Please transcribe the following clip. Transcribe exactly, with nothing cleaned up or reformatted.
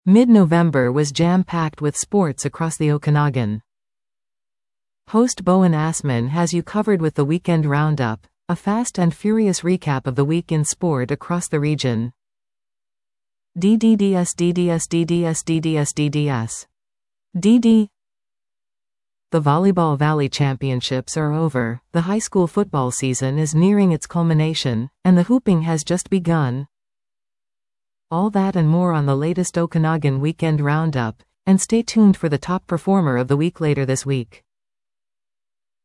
Mid-November was jam-packed with sports across the Okanagan. Host Bowen Assman has you covered with the Weekend Roundup, a fast and furious recap of the week in sport across the region. D D D S D D S D D S D D S D D S D D The Volleyball Valley Championships are over, the high school football season is nearing its culmination, and the hooping has just begun. All that and more on the latest Okanagan Weekend Roundup, and stay tuned for the top performer of the week later this week.